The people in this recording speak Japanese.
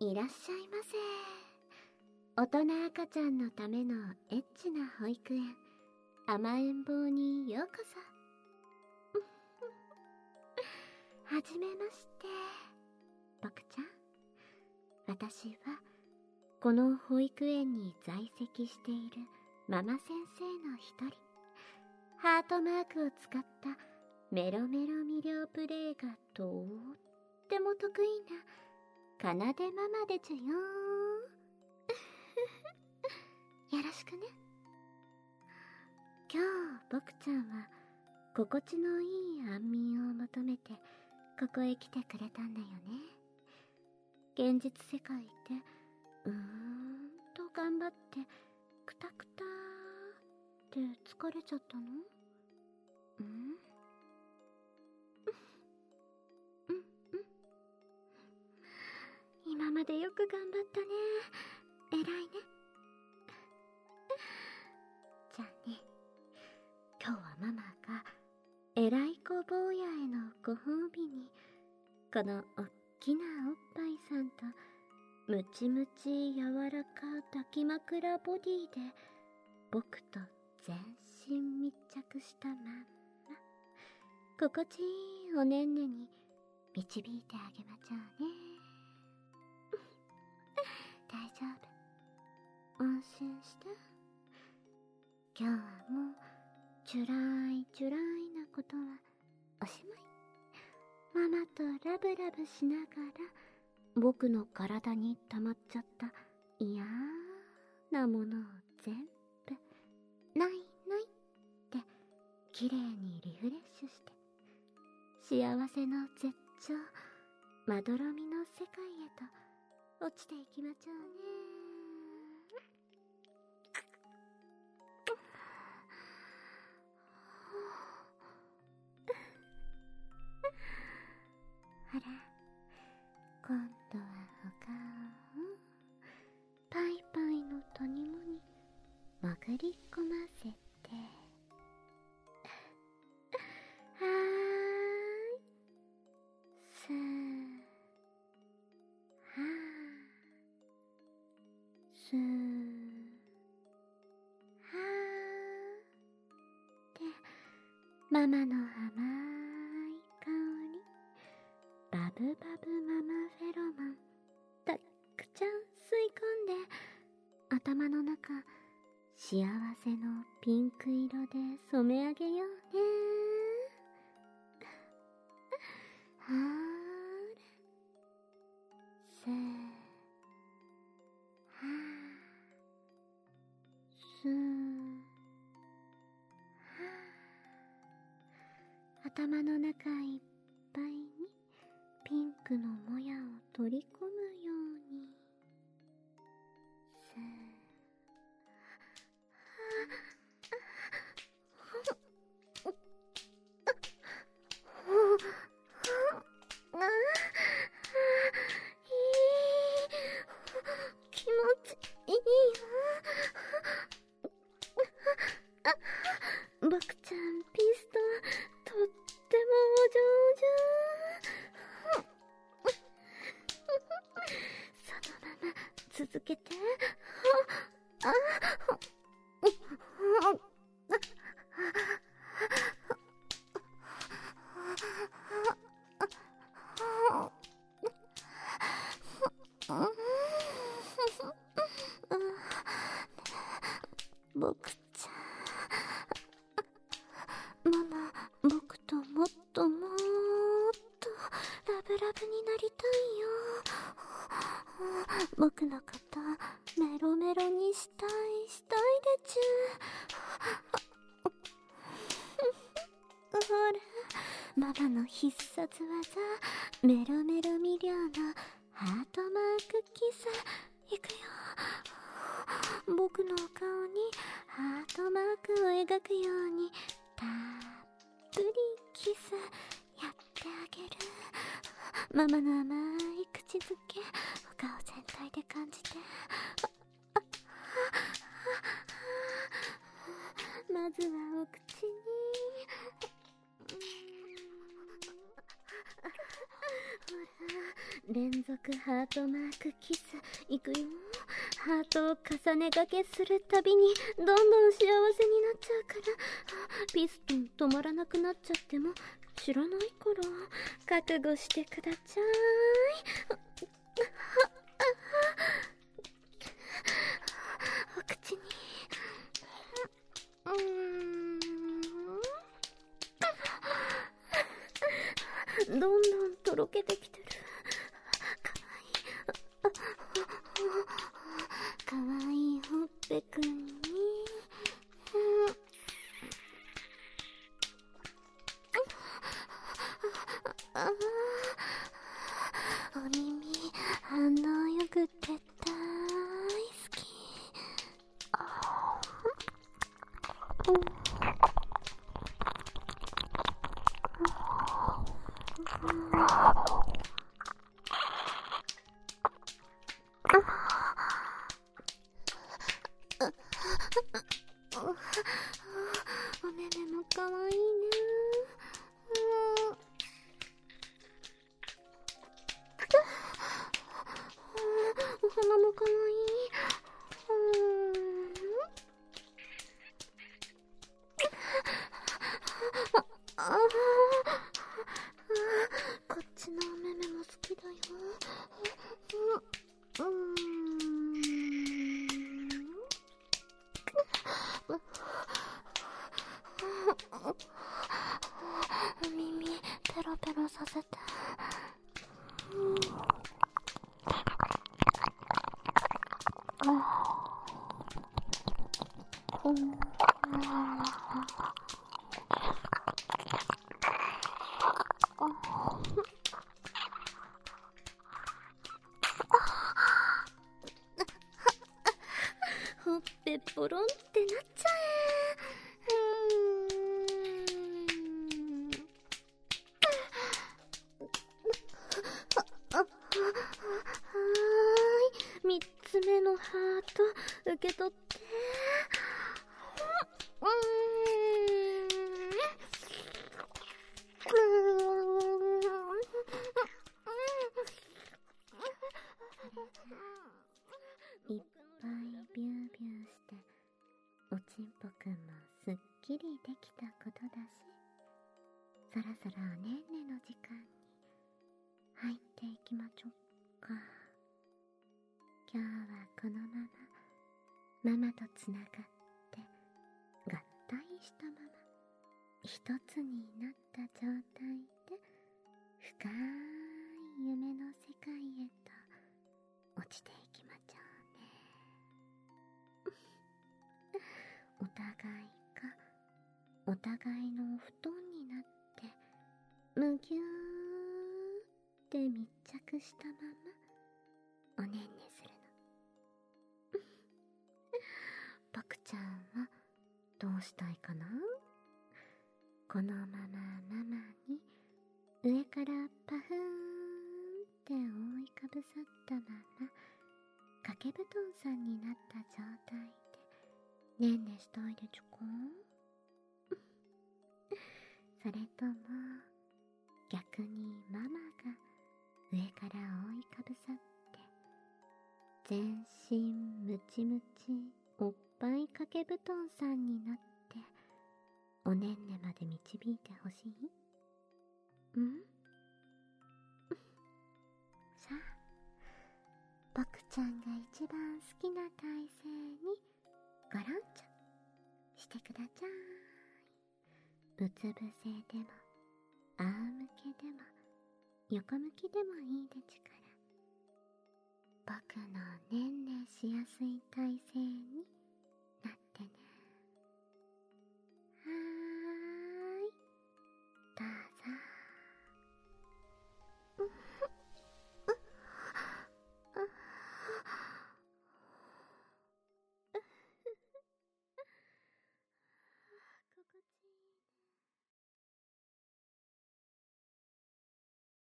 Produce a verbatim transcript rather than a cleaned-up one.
いらっしゃいませ。大人赤ちゃんのためのエッチな保育園、甘えん坊にようこそ。はじめまして、僕ちゃん。私はこの保育園に在籍しているママ先生の一人。ハートマークを使ったメロメロ魅了プレイがとっても得意なかなでママでちゅよよろしくね。今日僕ちゃんは心地のいい安眠を求めてここへ来てくれたんだよね。現実世界でうーんと頑張ってクタクターって疲れちゃったの？うんうんうん。今までよく頑張ったね。偉いね。じゃあね、今日はママが偉い子坊やへのご褒美にこのおっきなおっぱいさんとムチムチ柔らか抱き枕ボディで僕と全身密着したまんま心地いいおねんねに導いてあげまちゃうね。大丈夫、安心して。今日はもうチュライチュライなことはおしまい。ママとラブラブしながら僕の体に溜まっちゃった嫌なものを全部ないないってきれいにリフレッシュして幸せの絶頂まどろみの世界へと落ちていきまちゃうね。ほら、今度はお顔をパイパイの谷間に潜り込ませて、はーい、スーはースーはーってママの甘い香りバブバブママフェロモンたっくちゃん吸い込んで頭の中幸せのピンク色で染め上げようね。はーれせーはーすーはー頭の中いっぱいにピンクのもやを取り込むようにすー気持ちいいよ。僕ちゃんピストとってもお上手。そのまま続けて。あ僕ちゃん、ママ、僕ともっともっとラブラブになりたいよ。僕のことメロメロにしたいしたいでちゅ。ほら、ママの必殺技メロメロ魅了のハートマークキスいくよ。僕の顔にハートマークを描くようにたっぷりキスやってあげる。ママの甘い口づけお顔全体で感じて。まずはお口に。 ら、連続ハートマークキスいくよ。ハートを重ねがけするたびにどんどん幸せになっちゃうから、ピストン止まらなくなっちゃっても知らない頃覚悟してくだちゃい。お口にうーんどんどんとろけてきてる。かわいいかわいいほっぺくんに、あお耳反応よくって大好き。お目目もかわいいね。お鼻もかわいい。ああこっちのお目目も好きだよ。うーん耳ペロペロさせて。ほっぺポロンってなっちゃえ。うーんはーい、みっつめのハート受け取って。うーんいっぱいビュービューしておちんぽくんもすっきりできたことだし、そろそろおねんねの時間に入っていきまちょっか。今日はこのままママとつながって合体したまま一つになった状態で深い夢の世界へと落ちていきまちょうね。お互いがお互いのお布団になってむぎゅーって密着したままおねんねするの。僕ちゃんはどうしたいかな。このままママに上からパフーンって覆いかぶさったまま掛け布団さんになった状態でねんねしたいでちゅか。それとも逆にママが上から覆いかぶさって全身ムチムチおっぱい掛け布団さんになっておねんねまで導いてほしい？んさあ、僕ちゃんが一番好きな体勢にゴロンチョしてくだちゃい。うつ伏せでも仰向けでも横向きでもいいでちゅから、僕のねんねしやすい体勢に